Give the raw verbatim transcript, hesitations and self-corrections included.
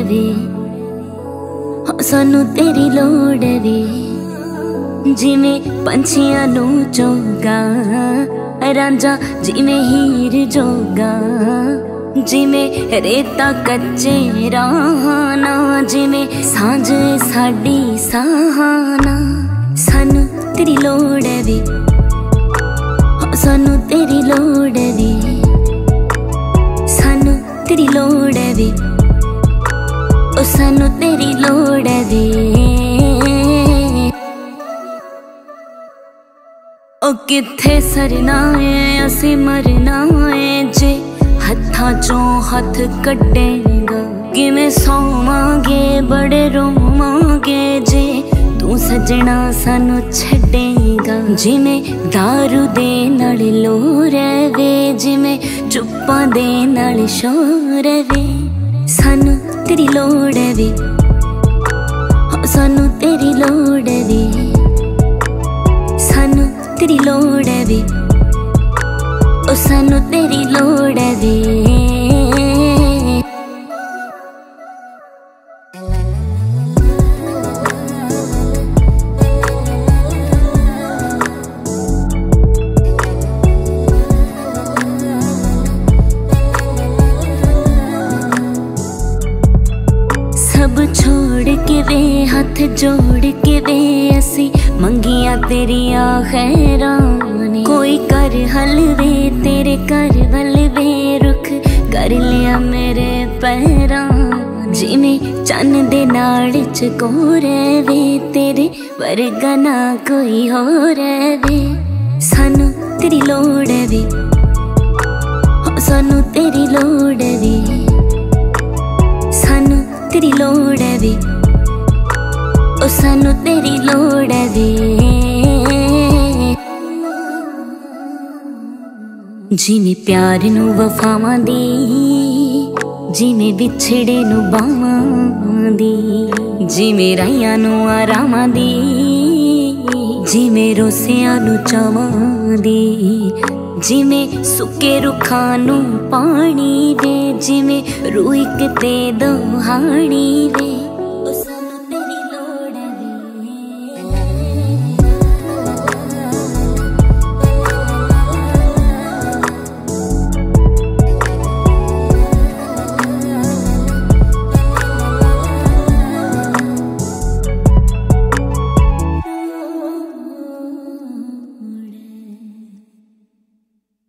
वे, सानू तेरी लोड़ वे। जिमें पंछियां नू चोगा रांझा, जिमें हीर जोगा, जिमें रेता कच्चे राहाना, जिमें सांझ साडी सहाना। सानू तेरी लोड़ वे, सानू तेरी लोड़ वे, सानू तेरी लोड़ वे, ओ सानू तेरी लोड़ वे। ओ किथे सरना है असी मरना है, जे हत्थां चों हथ कड्डेगा। किवें सोवांगे बड़े रोवांगे, जे तू सजना सानू छड्डेगा। जिमें दारू दे नाल लोर वे, जिमें चुप्पां दे नाल शोर वे। सानू तेरी लोड़ वे, सानू तेरी लोड़ वे, सानू तेरी लोड़ वे, ओ सानू तेरी लोड़ वे। सब छोड़ के वे, हाथ जोड़ के वे, असी मंगिया तेरिया खैरां। कोई कर हल वे, तेरे कर वल वे, रुख कर लिया मेरे पैरां। जिमें चन्न दे नाड़ चकोर वे, तेरे वर्गा ना कोई होर वे। सानू तेरी लोड़ वे, सानू तेरी लोड़ वे, सानू तेरी लोड़ वे, ओ सानू तेरी लोड़ वे। जिमें प्यार नू वफावां दी, जिमें विछड़े नू बावां दी, जिमें राहियां नू आरामां दी, जिमें रोसियां नू चावां दी, जिमें सुके रुखां नू पानी वे, जिमें रूह इक ते दो हानी वे।